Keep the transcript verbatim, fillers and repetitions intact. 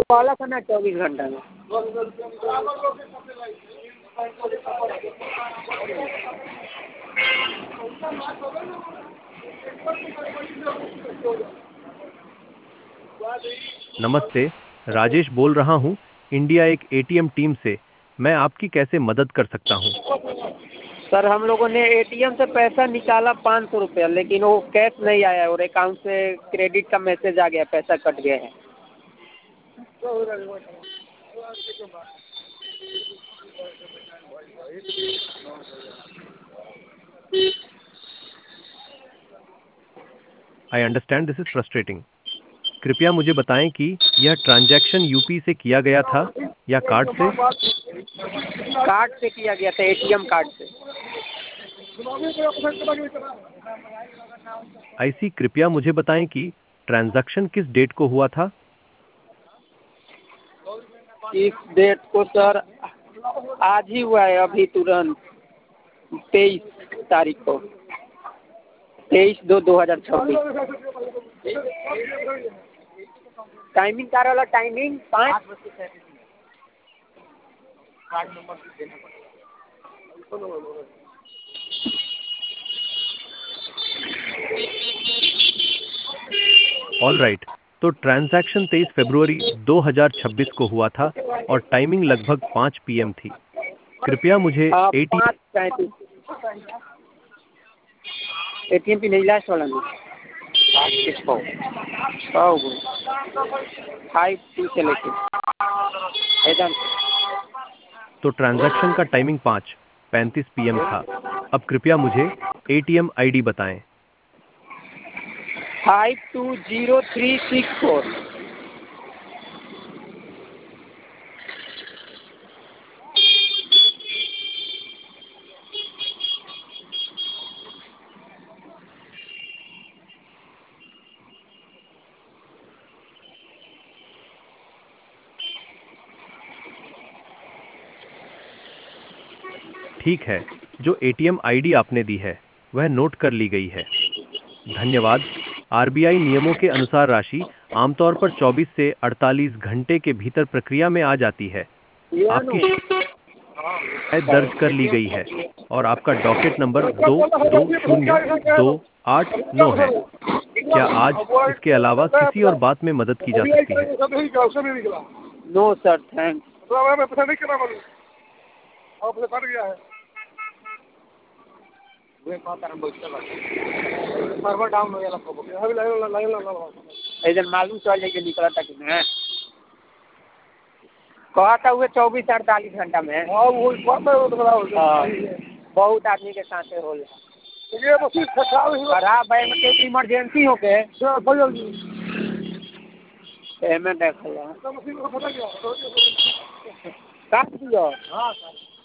वाला था ना चौबीस घंटा में। नमस्ते, राजेश बोल रहा हूँ इंडिया एक एटीएम टीम से। मैं आपकी कैसे मदद कर सकता हूँ? सर हम लोगों ने एटीएम से पैसा निकाला पाँच सौ रुपया, लेकिन वो कैश नहीं आया और अकाउंट से क्रेडिट का मैसेज आ गया, पैसा कट गया है। I understand this is frustrating. कृपया मुझे बताएं कि यह ट्रांजैक्शन यूपी से किया गया था या कार्ड से? कार्ड से किया गया था, एटीएम कार्ड से। ऐसी कृपया मुझे बताएं कि ट्रांजैक्शन किस डेट को हुआ था? इस डेट को सर आज ही हुआ है, अभी तुरंत तेईस तारीख को, तेईस दो दो हज़ार छब्बीस। टाइमिंग क्या रहा? टाइमिंग पाँच ऑल राइट, तो ट्रांजैक्शन तेईस फरवरी दो हज़ार छब्बीस को हुआ था और टाइमिंग लगभग पाँच पीएम थी। कृपया मुझे एटी पाँच पैंतीस। एटीएम की नहीं, लास्ट वाला नहीं, फाइव टू से लेके एकदम। तो ट्रांजैक्शन का टाइमिंग पाँच पैंतीस पीएम था। अब कृपया मुझे एटीएम आईडी बताएं। Five two zero three six four. ठीक है, जो एटीएम आईडी आपने दी है वह नोट कर ली गई है। धन्यवाद। आरबीआई नियमों के अनुसार राशि आमतौर पर चौबीस से अड़तालीस घंटे के भीतर प्रक्रिया में आ जाती है। आपकी शिकायत दर्ज कर ली गई है और आपका डॉकेट नंबर दो दो शून्य दो आठ नौ है। क्या आज इसके अलावा किसी और बात में मदद की जा सकती है? No sir, thanks. Server down हो गया, इधर मालूम चल जाएगा निकला था कि मैं कहा था हुए चौबीस अड़तालीस घंटा में। हाँ, बहुत आदमी के साथ हो खराब है, मतलब इमरजेंसी हो के पेमेंट है। काट दिया।